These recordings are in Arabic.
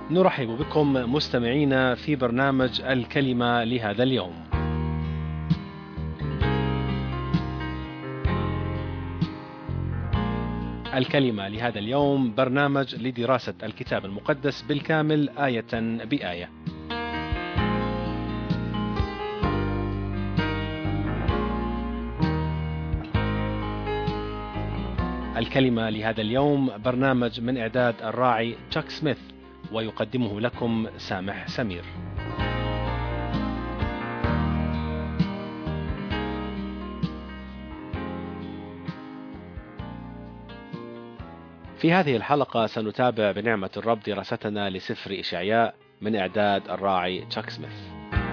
نرحب بكم مستمعينا في برنامج الكلمة لهذا اليوم. الكلمة لهذا اليوم برنامج لدراسة الكتاب المقدس بالكامل آية بآية. الكلمة لهذا اليوم برنامج من إعداد الراعي تشاك سميث، ويقدمه لكم سامح سمير. في هذه الحلقة سنتابع بنعمة الرب دراستنا لسفر إشعياء من إعداد الراعي تشاك سميث.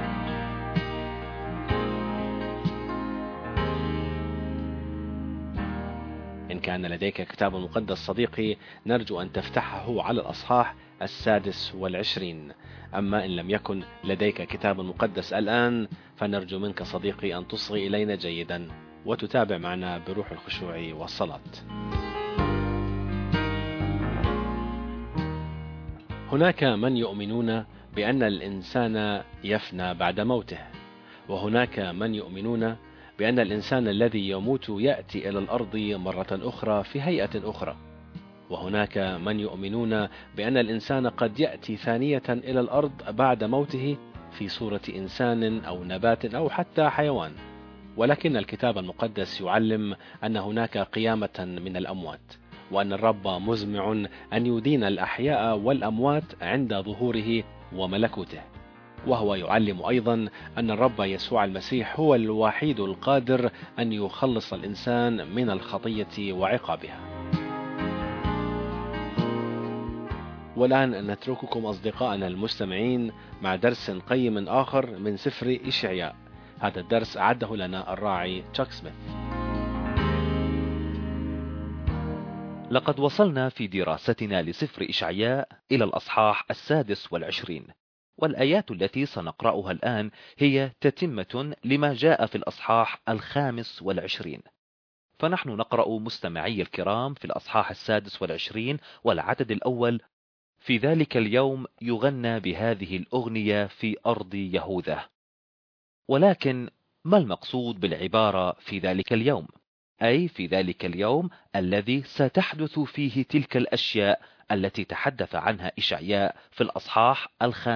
إن كان لديك كتاب مقدس صديقي، نرجو أن تفتحه على الأصحاح 26. أما إن لم يكن لديك كتاب مقدس الآن، فنرجو منك صديقي أن تصغي إلينا جيدا وتتابع معنا بروح الخشوع والصلاة. هناك من يؤمنون بأن الإنسان يفنى بعد موته، وهناك من يؤمنون بأن الإنسان الذي يموت يأتي إلى الأرض مرة أخرى في هيئة أخرى، وهناك من يؤمنون بأن الإنسان قد يأتي ثانية إلى الأرض بعد موته في صورة إنسان أو نبات أو حتى حيوان. ولكن الكتاب المقدس يعلم أن هناك قيامة من الأموات، وأن الرب مزمع أن يدين الأحياء والأموات عند ظهوره وملكوته. وهو يعلم أيضا أن الرب يسوع المسيح هو الوحيد القادر أن يخلص الإنسان من الخطية وعقابها. والآن نترككم أصدقائنا المستمعين مع درس قيم آخر من سفر إشعياء. هذا الدرس أعده لنا الراعي تشاك سميث. لقد وصلنا في دراستنا لسفر إشعياء إلى الأصحاح 26، والآيات التي سنقرأها الآن هي تتمة لما جاء في الأصحاح 25. فنحن نقرأ مستمعي الكرام في الأصحاح 26 والعدد الأول: في ذلك اليوم يغنى بهذه الأغنية في أرض يهوذا. ولكن ما المقصود بالعبارة في ذلك اليوم؟ أي في ذلك اليوم الذي ستحدث فيه تلك الأشياء التي تحدث عنها إشعياء في الأصحاح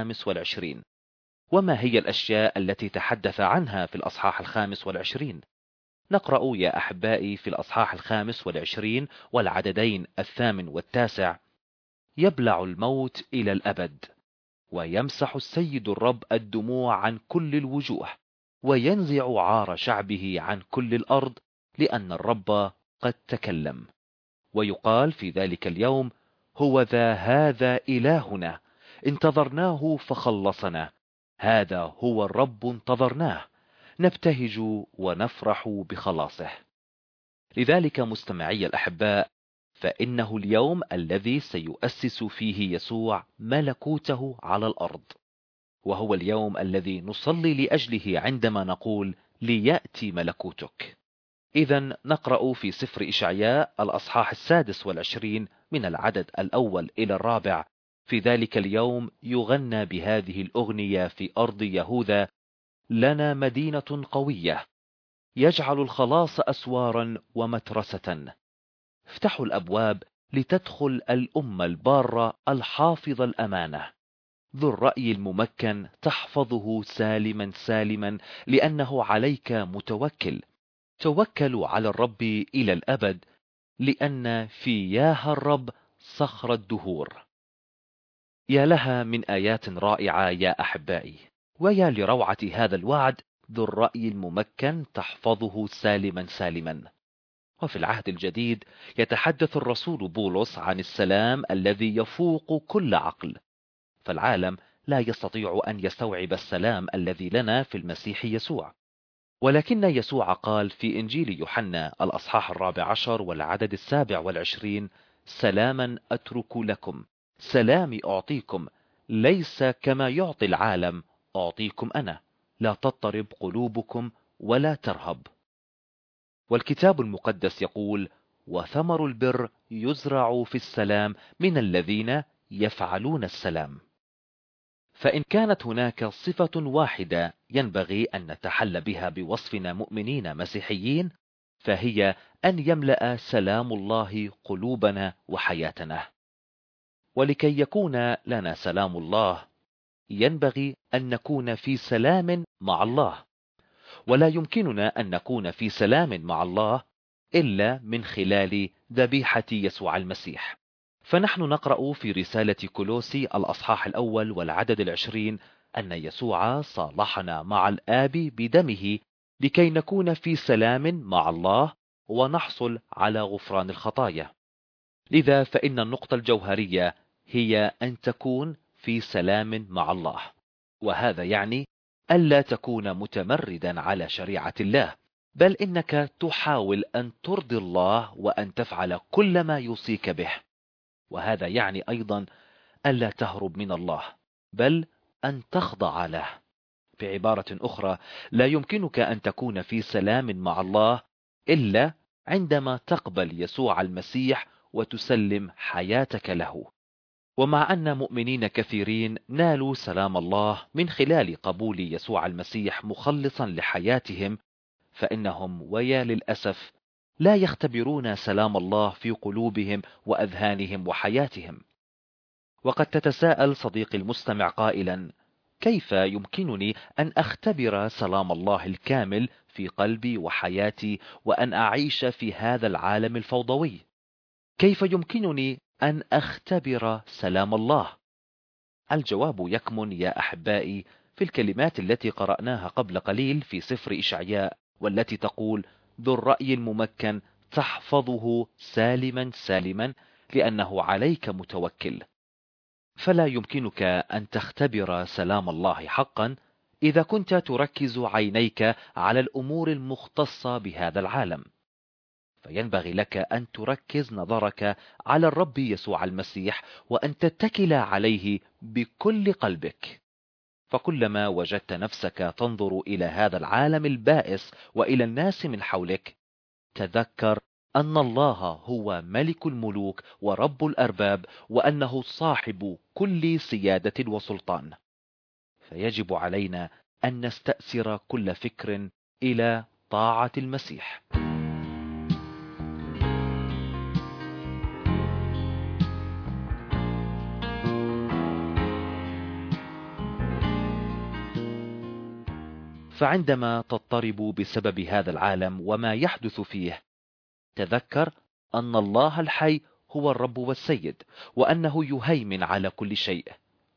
25. وما هي الأشياء التي تحدث عنها في الأصحاح 25؟ نقرأ يا أحبائي في الأصحاح 25 والعددين 8 و9: يبلع الموت إلى الأبد، ويمسح السيد الرب الدموع عن كل الوجوه، وينزع عار شعبه عن كل الأرض، لأن الرب قد تكلم. ويقال في ذلك اليوم: هو هذا إلهنا، انتظرناه فخلصنا، هذا هو الرب انتظرناه، نبتهج ونفرح بخلاصه. لذلك مستمعي الأحباء، فإنه اليوم الذي سيؤسس فيه يسوع ملكوته على الأرض، وهو اليوم الذي نصلي لأجله عندما نقول: ليأتي ملكوتك. إذن نقرأ في سفر إشعياء الأصحاح 26 من العدد الأول إلى 4: في ذلك اليوم يغنى بهذه الأغنية في أرض يهوذا: لنا مدينة قوية، يجعل الخلاص أسوارا ومترسة. افتحوا الأبواب لتدخل الأمة البارة الحافظ الأمانة، ذو الرأي الممكن تحفظه سالما سالما، لأنه عليك متوكل. توكلوا على الرب إلى الأبد، لأن في ياه الرب صخر الدهور. يا لها من آيات رائعة يا أحبائي، ويا لروعة هذا الوعد: ذو الرأي الممكن تحفظه سالما سالما. وفي العهد الجديد يتحدث الرسول بولس عن السلام الذي يفوق كل عقل، فالعالم لا يستطيع أن يستوعب السلام الذي لنا في المسيح يسوع. ولكن يسوع قال في إنجيل يوحنا الأصحاح 14 والعدد 27: سلاما أترك لكم، سلامي أعطيكم، ليس كما يعطي العالم أعطيكم أنا، لا تضطرب قلوبكم ولا ترهب. والكتاب المقدس يقول: وثمر البر يزرع في السلام من الذين يفعلون السلام. فإن كانت هناك صفة واحدة ينبغي أن نتحلى بها بوصفنا مؤمنين مسيحيين، فهي أن يملأ سلام الله قلوبنا وحياتنا. ولكي يكون لنا سلام الله ينبغي أن نكون في سلام مع الله، ولا يمكننا أن نكون في سلام مع الله إلا من خلال ذبيحة يسوع المسيح. فنحن نقرأ في رسالة كولوسي الأصحاح 1 والعدد 20 أن يسوع صالحنا مع الآب بدمه لكي نكون في سلام مع الله ونحصل على غفران الخطايا. لذا فإن النقطة الجوهرية هي أن تكون في سلام مع الله، وهذا يعني ألا تكون متمردا على شريعة الله، بل إنك تحاول أن ترضي الله وأن تفعل كل ما يوصيك به. وهذا يعني أيضا ألا تهرب من الله، بل أن تخضع له. بعبارة أخرى، لا يمكنك أن تكون في سلام مع الله إلا عندما تقبل يسوع المسيح وتسلم حياتك له. ومع أن مؤمنين كثيرين نالوا سلام الله من خلال قبول يسوع المسيح مخلصا لحياتهم، فإنهم ويا للأسف لا يختبرون سلام الله في قلوبهم وأذهانهم وحياتهم. وقد تتساءل صديقي المستمع قائلا: كيف يمكنني أن أختبر سلام الله الكامل في قلبي وحياتي وأن أعيش في هذا العالم الفوضوي؟ كيف يمكنني أن أختبر سلام الله؟ الجواب يكمن يا أحبائي في الكلمات التي قرأناها قبل قليل في سفر إشعياء، والتي تقول: ذو الرأي الممكن تحفظه سالما سالما لأنه عليك متوكل. فلا يمكنك أن تختبر سلام الله حقا إذا كنت تركز عينيك على الأمور المختصة بهذا العالم، فينبغي لك أن تركز نظرك على الرب يسوع المسيح وأن تتكل عليه بكل قلبك. فكلما وجدت نفسك تنظر إلى هذا العالم البائس وإلى الناس من حولك، تذكر أن الله هو ملك الملوك ورب الأرباب، وأنه صاحب كل سيادة وسلطان. فيجب علينا أن نستأثر كل فكر إلى طاعة المسيح. فعندما تضطرب بسبب هذا العالم وما يحدث فيه، تذكر أن الله الحي هو الرب والسيد، وأنه يهيمن على كل شيء.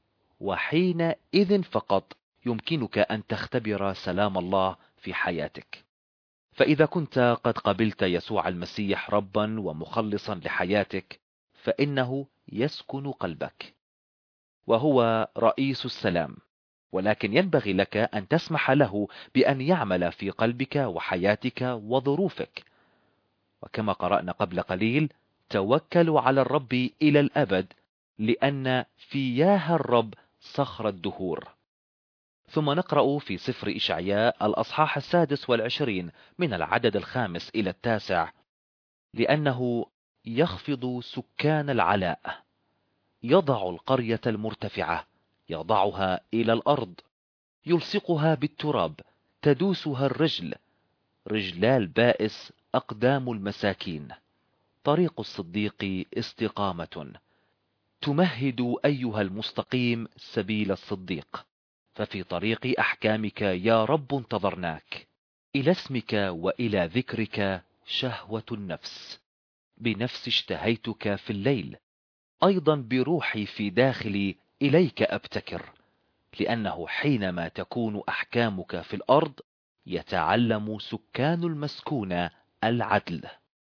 وحينئذ فقط يمكنك أن تختبر سلام الله في حياتك. فإذا كنت قد قبلت يسوع المسيح ربا ومخلصا لحياتك، فإنه يسكن قلبك، وهو رئيس السلام. ولكن ينبغي لك أن تسمح له بأن يعمل في قلبك وحياتك وظروفك. وكما قرأنا قبل قليل: توكلوا على الرب إلى الأبد لأن فياه الرب صخر الدهور. ثم نقرأ في سفر إشعياء الأصحاح 26 من العدد 5 إلى 9: لأنه يخفض سكان العلاء، يضع القرية المرتفعة، يضعها إلى الأرض، يلصقها بالتراب، تدوسها الرجل، رجلا البائس أقدام المساكين. طريق الصديق استقامة، تمهد أيها المستقيم سبيل الصديق. ففي طريق أحكامك يا رب انتظرناك، إلى اسمك وإلى ذكرك شهوة النفس. بنفس اشتهيتك في الليل، أيضا بروحي في داخلي إليك أبتكر. لأنه حينما تكون أحكامك في الأرض يتعلم سكان المسكونة العدل.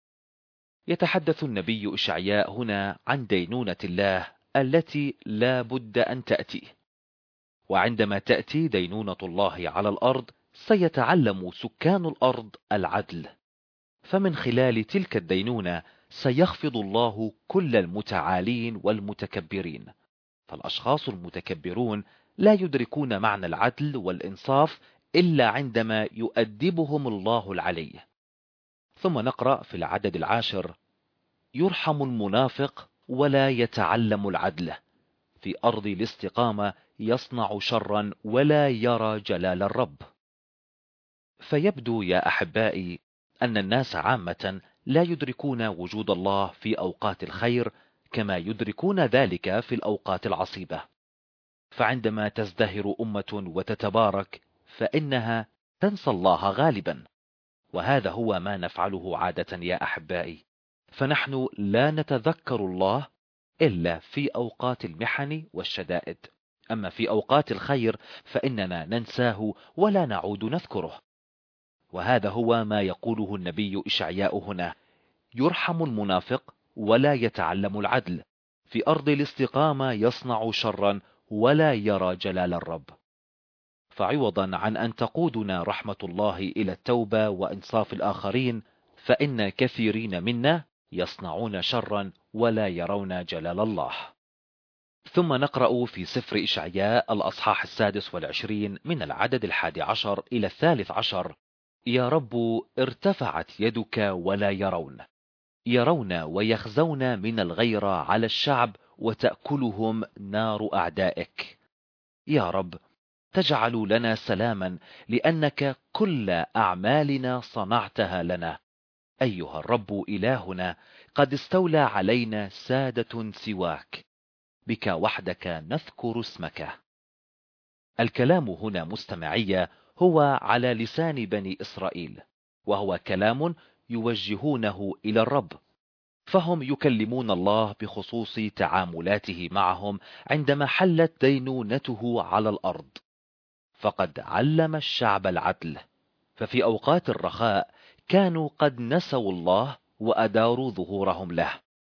يتحدث النبي إشعياء هنا عن دينونة الله التي لا بد أن تأتي. وعندما تأتي دينونة الله على الأرض سيتعلم سكان الأرض العدل. فمن خلال تلك الدينونة سيخفض الله كل المتعالين والمتكبرين. فالأشخاص المتكبرون لا يدركون معنى العدل والإنصاف إلا عندما يؤدبهم الله العلي. ثم نقرأ في العدد 10: يرحم المنافق ولا يتعلم العدل، في أرض الاستقامة يصنع شرا ولا يرى جلال الرب. فيبدو يا أحبائي أن الناس عامة لا يدركون وجود الله في أوقات الخير كما يدركون ذلك في الأوقات العصيبة. فعندما تزدهر أمة وتتبارك فإنها تنسى الله غالبا، وهذا هو ما نفعله عادة يا أحبائي. فنحن لا نتذكر الله إلا في أوقات المحن والشدائد، أما في أوقات الخير فإننا ننساه ولا نعود نذكره. وهذا هو ما يقوله النبي إشعياء هنا: يرحم المنافق ولا يتعلم العدل، في أرض الاستقامة يصنع شرا ولا يرى جلال الرب. فعوضا عن أن تقودنا رحمة الله إلى التوبة وإنصاف الآخرين، فإن كثيرين منا يصنعون شرا ولا يرون جلال الله. ثم نقرأ في سفر إشعياء الأصحاح 26 من العدد 11 إلى 13: يا رب ارتفعت يدك ولا يرون ويخزون من الغيرة على الشعب وتأكلهم نار أعدائك. يا رب تجعل لنا سلاما لأنك كل أعمالنا صنعتها لنا. أيها الرب إلهنا، قد استولى علينا سادة سواك، بك وحدك نذكر اسمك. الكلام هنا مستمعية هو على لسان بني إسرائيل، وهو كلام يوجهونه إلى الرب، فهم يكلمون الله بخصوص تعاملاته معهم عندما حلت دينونته على الأرض. فقد علم الشعب العدل، ففي أوقات الرخاء كانوا قد نسوا الله وأداروا ظهورهم له.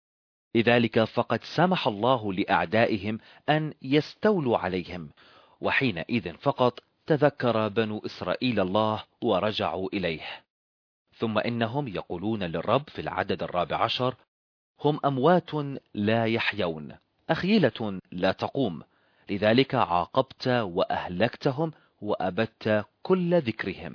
لذلك فقد سمح الله لأعدائهم أن يستولوا عليهم، وحينئذ فقط تذكر بنو إسرائيل الله ورجعوا إليه. ثم إنهم يقولون للرب في العدد 14: هم أموات لا يحيون، أخيلة لا تقوم، لذلك عاقبت وأهلكتهم وأبدت كل ذكرهم.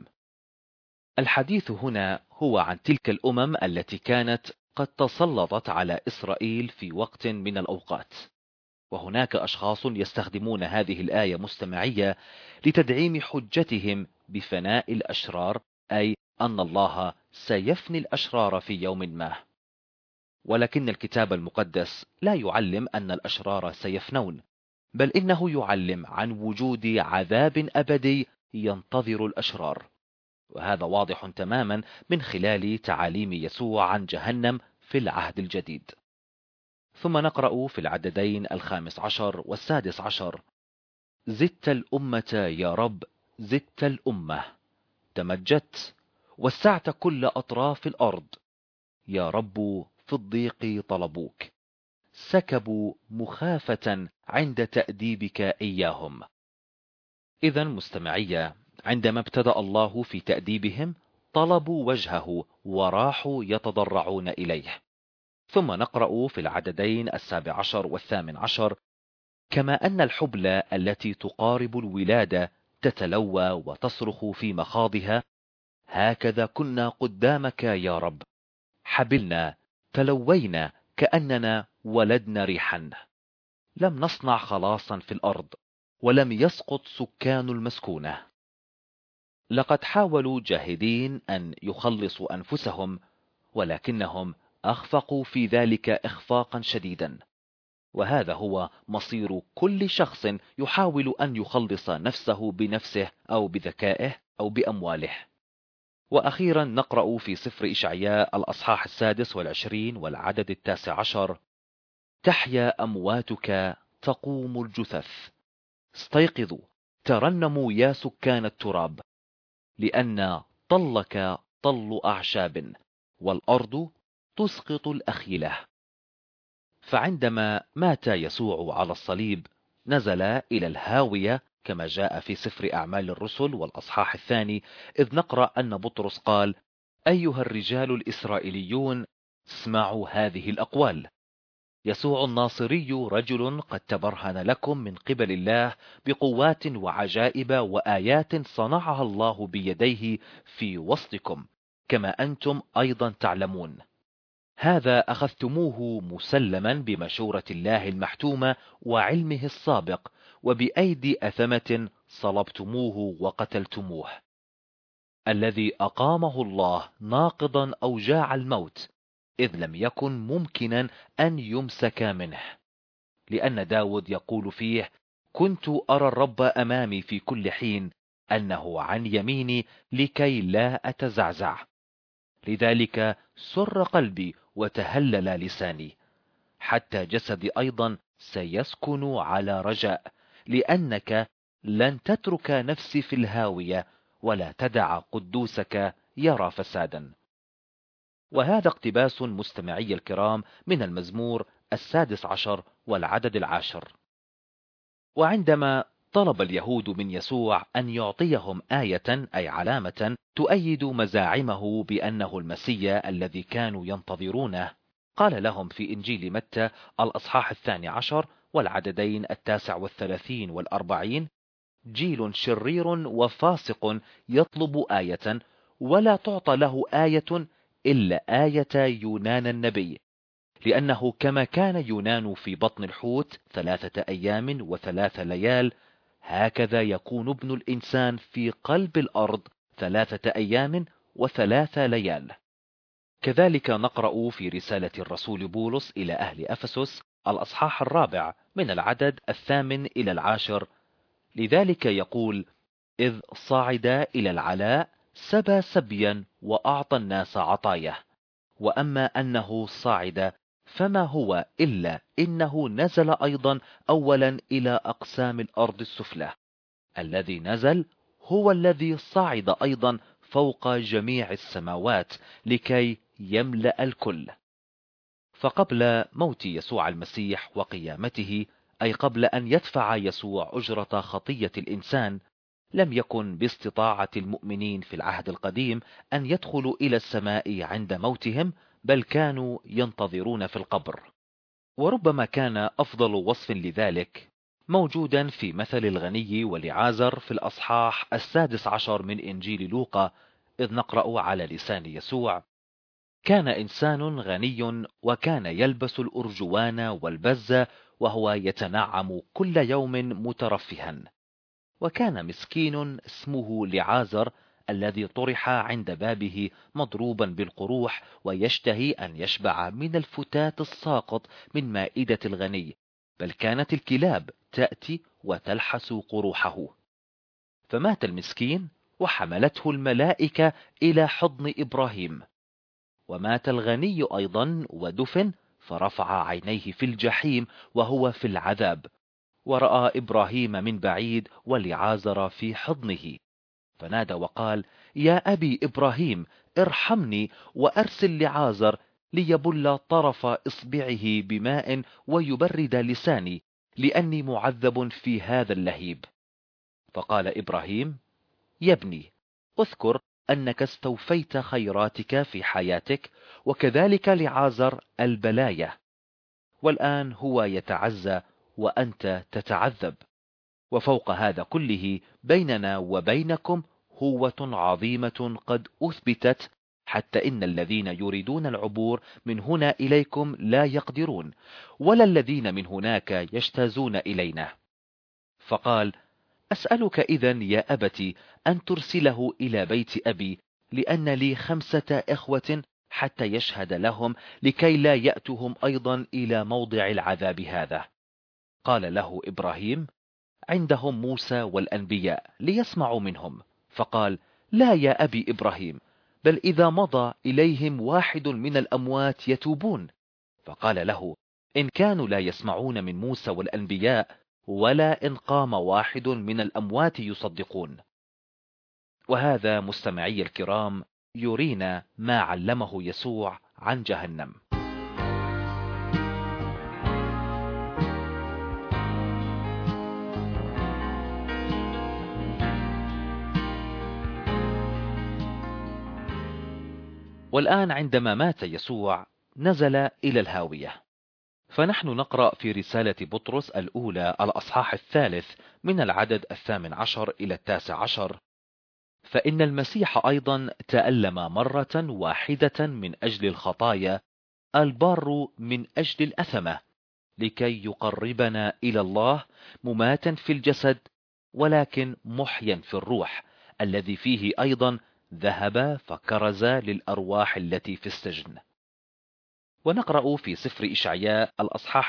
الحديث هنا هو عن تلك الأمم التي كانت قد تسلطت على إسرائيل في وقت من الأوقات. وهناك أشخاص يستخدمون هذه الآية مستمعية لتدعيم حجتهم بفناء الأشرار، أي أن الله سيفني الأشرار في يوم ما. ولكن الكتاب المقدس لا يعلم أن الأشرار سيفنون، بل إنه يعلم عن وجود عذاب أبدي ينتظر الأشرار، وهذا واضح تماما من خلال تعاليم يسوع عن جهنم في العهد الجديد. ثم نقرأ في العددين 15 و16: زدت الأمة يا رب، زدت الأمة، تمجدت وسعت كل أطراف الأرض. يا رب في الضيق طلبوك، سكبوا مخافة عند تأديبك إياهم. إذا مستمعية، عندما ابتدأ الله في تأديبهم طلبوا وجهه وراحوا يتضرعون إليه. ثم نقرأ في العددين 17 و18: كما أن الحبلى التي تقارب الولادة تتلوى وتصرخ في مخاضها، هكذا كنا قدامك يا رب، حبلنا تلوينا كأننا ولدنا ريحا. لم نصنع خلاصا في الأرض، ولم يسقط سكان المسكونة. لقد حاولوا جاهدين أن يخلصوا أنفسهم، ولكنهم أخفقوا في ذلك إخفاقا شديدا. وهذا هو مصير كل شخص يحاول أن يخلص نفسه بنفسه أو بذكائه أو بأمواله. وأخيرا نقرأ في سفر إشعياء الأصحاح 26 والعدد 19: تحيا أمواتك، تقوم الجثث، استيقظوا ترنموا يا سكان التراب، لأن طلك طل أعشاب، والأرض تسقط الأخيلة. فعندما مات يسوع على الصليب نزل إلى الهاوية كما جاء في سفر أعمال الرسل والأصحاح 2، إذ نقرأ أن بطرس قال: أيها الرجال الإسرائيليون، اسمعوا هذه الأقوال. يسوع الناصري رجل قد تبرهن لكم من قبل الله بقوات وعجائب وآيات صنعها الله بيديه في وسطكم، كما أنتم أيضا تعلمون. هذا أخذتموه مسلما بمشورة الله المحتومة وعلمه السابق، وبأيدي أثمة صلبتموه وقتلتموه، الذي أقامه الله ناقضا أوجاع الموت، إذ لم يكن ممكنا أن يمسك منه. لأن داود يقول فيه: كنت أرى الرب أمامي في كل حين، أنه عن يميني لكي لا أتزعزع. لذلك سر قلبي وتهلل لساني، حتى جسدي أيضا سيسكن على رجاء، لأنك لن تترك نفسي في الهاوية، ولا تدع قدوسك يرى فسادا. وهذا اقتباس مستمعي الكرام من المزمور 16 والعدد 10. وعندما طلب اليهود من يسوع أن يعطيهم آية أي علامة تؤيد مزاعمه بأنه المسيا الذي كانوا ينتظرونه، قال لهم في إنجيل متى الأصحاح 12 والعددين 39 والأربعين: جيل شرير وفاسق يطلب آية، ولا تعطى له آية إلا آية يونان النبي، لأنه كما كان يونان في بطن الحوت 3 أيام و3 ليال، هكذا يكون ابن الإنسان في قلب الأرض 3 أيام و3 ليال. كذلك نقرأ في رسالة الرسول بولس إلى أهل أفسس الأصحاح 4 من العدد 8 إلى 10: لذلك يقول: إذ صعد إلى العلاء سبى سبيا وأعطى الناس عطاياه، وأما أنه صعد فما هو إلا إنه نزل أيضا أولا إلى أقسام الأرض السفلى. الذي نزل هو الذي صعد أيضا فوق جميع السماوات لكي يملأ الكل. فقبل موت يسوع المسيح وقيامته، أي قبل أن يدفع يسوع أجرة خطية الإنسان، لم يكن باستطاعة المؤمنين في العهد القديم أن يدخلوا إلى السماء عند موتهم، بل كانوا ينتظرون في القبر. وربما كان أفضل وصف لذلك موجودا في مثل الغني ولعازر في الأصحاح 16 من إنجيل لوقا، إذ نقرأ على لسان يسوع: كان إنسان غني وكان يلبس الأرجوان والبز، وهو يتنعم كل يوم مترفها. وكان مسكين اسمه لعازر الذي طرح عند بابه مضروبا بالقروح، ويشتهي أن يشبع من الفتات الساقط من مائدة الغني، بل كانت الكلاب تأتي وتلحس قروحه. فمات المسكين وحملته الملائكة إلى حضن إبراهيم. ومات الغني أيضا ودفن، فرفع عينيه في الجحيم وهو في العذاب، ورأى إبراهيم من بعيد ولعازر في حضنه، فنادى وقال: يا أبي إبراهيم، ارحمني وأرسل لعازر ليبل طرف إصبعه بماء ويبرد لساني، لأني معذب في هذا اللهيب. فقال إبراهيم: يا ابني، اذكر أنك استوفيت خيراتك في حياتك، وكذلك لعازر البلايا، والآن هو يتعزى وأنت تتعذب، وفوق هذا كله بيننا وبينكم هوة عظيمة قد أثبتت، حتى إن الذين يريدون العبور من هنا إليكم لا يقدرون، ولا الذين من هناك يجتازون إلينا. فقال: أسألك إذن يا أبتي أن ترسله إلى بيت أبي، لأن لي 5 إخوة، حتى يشهد لهم لكي لا يأتهم أيضا إلى موضع العذاب هذا. قال له إبراهيم: عندهم موسى والأنبياء ليسمعوا منهم. فقال: لا يا أبي إبراهيم، بل إذا مضى إليهم واحد من الأموات يتوبون. فقال له: إن كانوا لا يسمعون من موسى والأنبياء، ولا إن قام واحد من الأموات يصدقون. وهذا مستمعي الكرام يرينا ما علمه يسوع عن جهنم. والآن عندما مات يسوع نزل إلى الهاوية. فنحن نقرأ في رسالة بطرس الأولى الأصحاح 3 من العدد 18 إلى 19: فإن المسيح أيضا تألم مرة واحدة من أجل الخطايا، البار من أجل الأثمة، لكي يقربنا إلى الله مماتا في الجسد ولكن محيا في الروح، الذي فيه أيضا ذهب فكرز للأرواح التي في السجن. ونقرأ في سفر إشعياء الأصحاح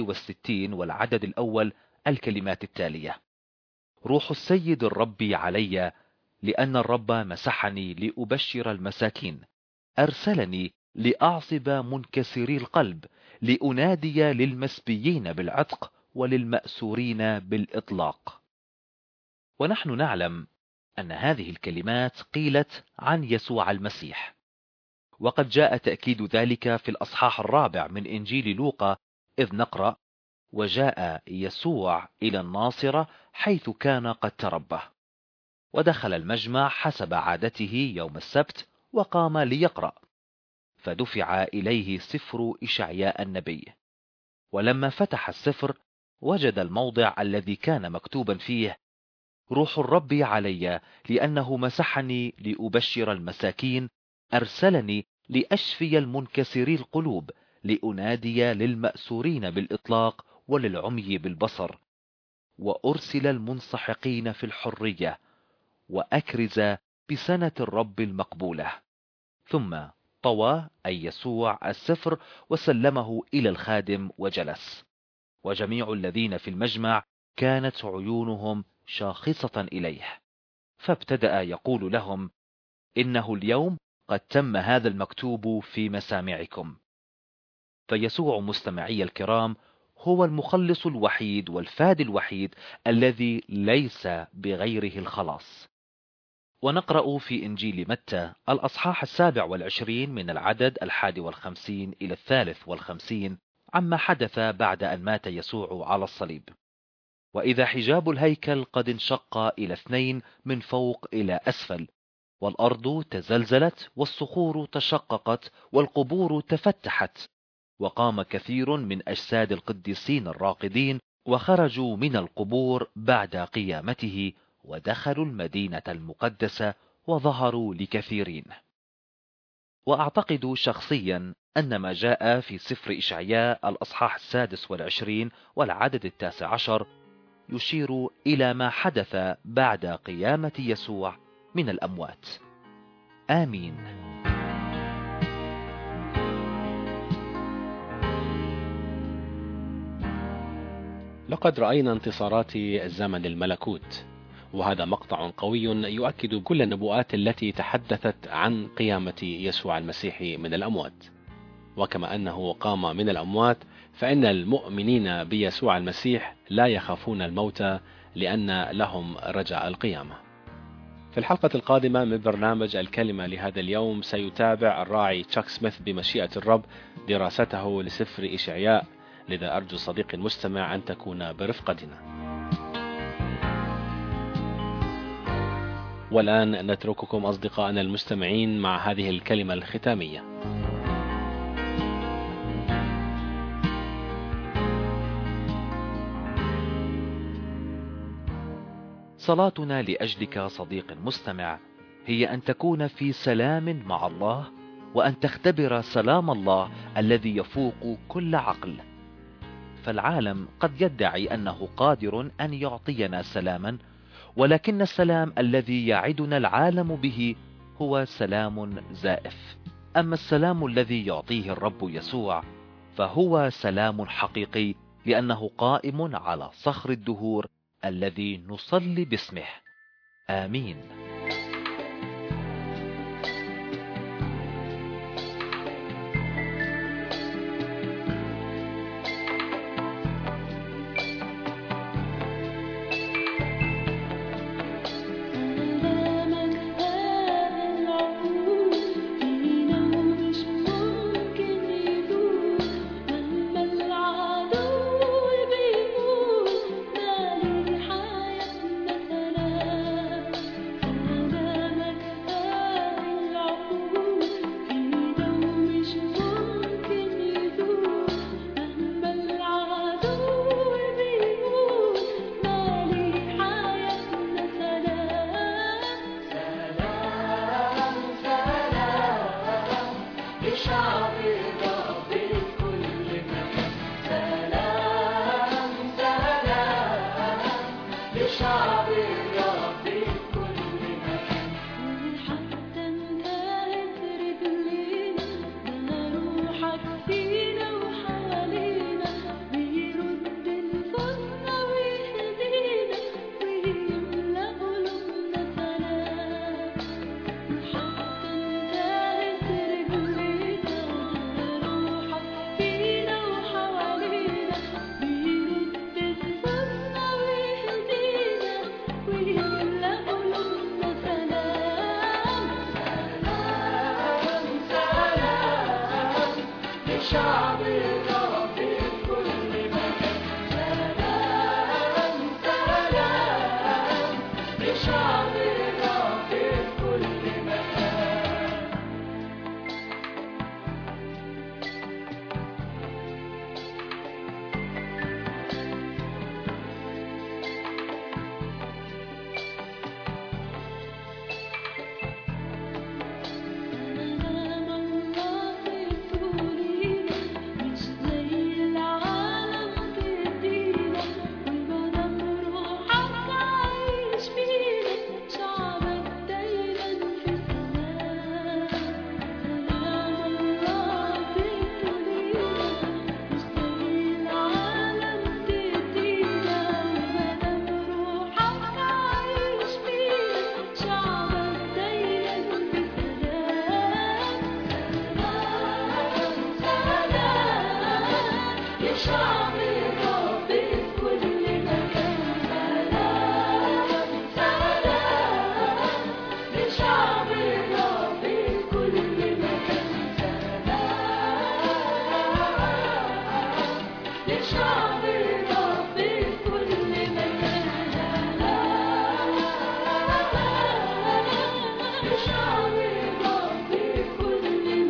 61 والعدد الأول الكلمات التالية: روح السيد الرب علي، لأن الرب مسحني لأبشر المساكين، أرسلني لأعصب منكسري القلب، لأنادي للمسبيين بالعتق وللمأسورين بالإطلاق. ونحن نعلم أن هذه الكلمات قيلت عن يسوع المسيح، وقد جاء تأكيد ذلك في الأصحاح 4 من إنجيل لوقا، إذ نقرأ: وجاء يسوع إلى الناصرة حيث كان قد تربى، ودخل المجمع حسب عادته يوم السبت وقام ليقرأ، فدفع إليه سفر إشعياء النبي، ولما فتح السفر وجد الموضع الذي كان مكتوبا فيه: روح الرب علي، لأنه مسحني لأبشر المساكين، أرسلني لأشفي المنكسري القلوب، لأنادي للمأسورين بالإطلاق وللعمي بالبصر، وأرسل المنسحقين في الحرية، وأكرز بسنة الرب المقبولة. ثم طوى أي يسوع السفر وسلمه إلى الخادم وجلس، وجميع الذين في المجمع كانت عيونهم شاخصة إليه، فابتدأ يقول لهم: إنه اليوم قد تم هذا المكتوب في مسامعكم. فيسوع مستمعي الكرام هو المخلص الوحيد والفادي الوحيد الذي ليس بغيره الخلاص. ونقرأ في إنجيل متى الأصحاح 27 من العدد 51 إلى 53 عما حدث بعد أن مات يسوع على الصليب: وإذا حجاب الهيكل قد انشق إلى 2 من فوق إلى أسفل، والأرض تزلزلت والصخور تشققت والقبور تفتحت، وقام كثير من أجساد القديسين الراقدين وخرجوا من القبور بعد قيامته، ودخلوا المدينة المقدسة وظهروا لكثيرين. وأعتقد شخصيا أن ما جاء في سفر إشعياء الأصحاح 26 والعدد 19 يشير إلى ما حدث بعد قيامة يسوع من الأموات. آمين. لقد رأينا انتصارات الزمن الملكوت، وهذا مقطع قوي يؤكد كل النبوءات التي تحدثت عن قيامة يسوع المسيح من الأموات. وكما أنه قام من الأموات، فإن المؤمنين بيسوع المسيح لا يخافون الموت، لأن لهم رجاء القيامة. في الحلقة القادمة من برنامج الكلمة لهذا اليوم سيتابع الراعي تشاك سميث بمشيئة الرب دراسته لسفر إشعياء، لذا أرجو صديقي المستمع أن تكون برفقتنا. والآن نترككم أصدقائنا المستمعين مع هذه الكلمة الختامية. صلاتنا لأجلك صديق المستمع هي أن تكون في سلام مع الله، وأن تختبر سلام الله الذي يفوق كل عقل. فالعالم قد يدعي أنه قادر أن يعطينا سلاما، ولكن السلام الذي يعدنا العالم به هو سلام زائف. أما السلام الذي يعطيه الرب يسوع فهو سلام حقيقي، لأنه قائم على صخر الدهور الذي نصلي باسمه. آمين. لشعب الرب في كل مكان. سلام سلام لشعب الرب في كل مكان. شعب الرب في كل مكان. سلام سلام لشعب الرب في كل مكان. سلام لشعب الرب في كل مكان. سلام لشعب الرب في كل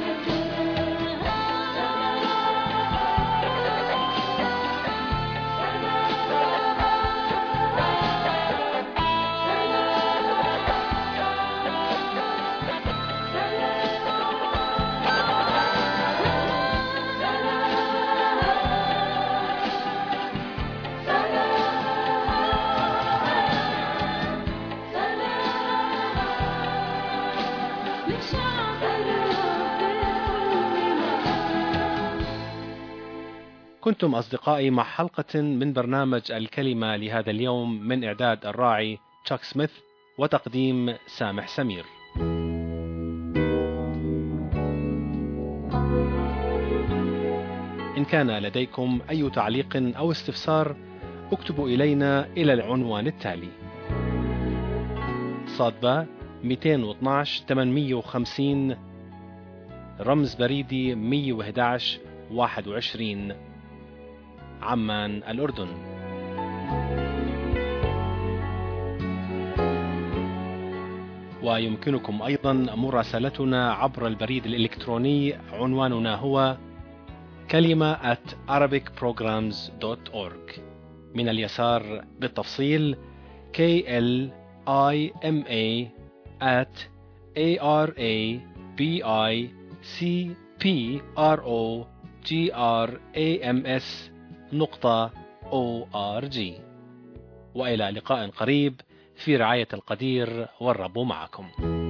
كنتم أصدقائي مع حلقة من برنامج الكلمة لهذا اليوم من إعداد الراعي تشاك سميث وتقديم سامح سمير. إن كان لديكم أي تعليق أو استفسار اكتبوا إلينا إلى العنوان التالي: صادبة 212 850 رمز بريدي 111 21 عمان الأردن. ويمكنكم أيضا مراسلتنا عبر البريد الإلكتروني، عنواننا هو kalima@arabicprograms.org. من اليسار بالتفصيل kalima@arabicprograms.org. وإلى لقاء قريب في رعاية القدير، والرب معكم.